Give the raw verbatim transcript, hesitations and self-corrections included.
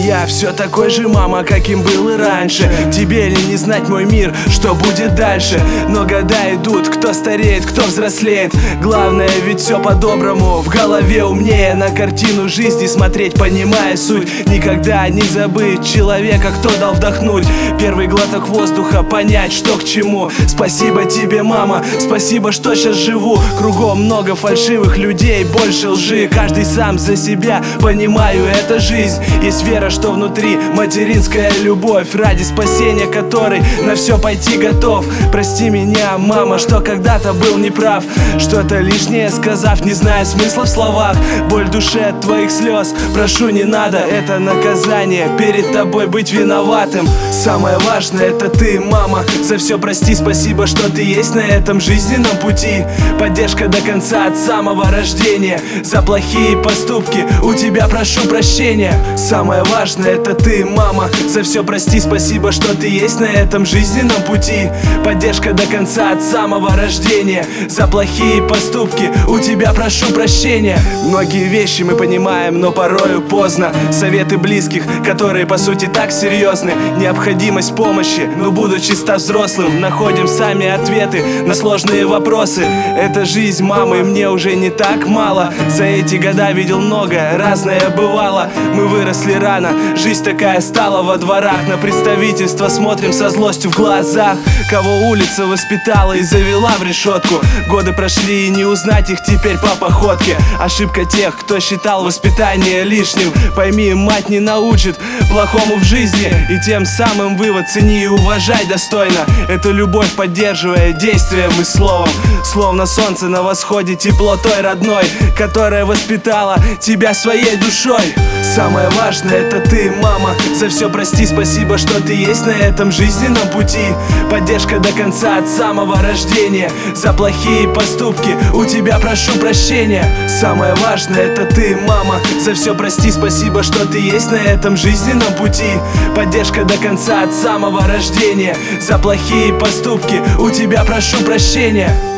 я все такой же, мама, каким был и раньше. Тебе ли не знать, мой мир, что будет дальше? Но года идут, кто стареет, кто взрослеет. Главное ведь все по-доброму, в голове умнее. На картину жизни смотреть, понимая суть. Никогда не забыть человека, кто дал вдохнуть первый глоток воздуха, понять, что к чему. Спасибо тебе, мама, спасибо, что сейчас живу. Кругом много фальшивых людей, больше лжи. Каждый сам за себя, понимаю, это жизнь. Есть вера, что внутри материнская любовь, ради спасения которой на все пойти готов. Прости меня, мама, что когда-то был неправ, что-то лишнее сказав, не зная смысла в словах. Боль в душе от твоих слез, прошу, не надо, это наказание, перед тобой быть виноватым. Самое важное — это ты, мама, за все прости, спасибо, что ты есть на этом жизненном пути. Поддержка до конца от самого рождения. За плохие поступки у тебя прошу прощения. Самое важное — это ты, мама, за все прости, спасибо, что ты есть на этом жизненном пути. Поддержка до конца от самого рождения. За плохие поступки у тебя прошу прощения. Многие вещи мы понимаем, но порою поздно. Советы близких, которые по сути так серьезны. Необходимость помощи, но будучи став взрослым, находим сами ответы на сложные вопросы. Это жизнь, мамы, мне уже не так мало. За эти года видел многое, разное бывало. Мы выросли рано, жизнь такая стала во дворах. На представительство смотрим со злостью в глазах. Кого улица воспитала и завела в решетку. Годы прошли, и не узнать их теперь по походке. Ошибка тех, кто считал воспитание лишним. Пойми, мать не научит плохому в жизни. И тем самым вывод: цени и уважай достойно эту любовь, поддерживая действием и словом. Словно солнце на восходе, тепло той родной, которая воспитала тебя своей душой. Самое важное — это ты, мама, за все прости, спасибо, что ты есть на этом жизненном пути. Поддержка до конца от самого рождения. За плохие поступки у тебя прошу прощения. Самое важное — это ты, мама, за все прости, спасибо, что ты есть на этом жизненном пути. Поддержка до конца от самого рождения. За плохие поступки у тебя прошу прощения.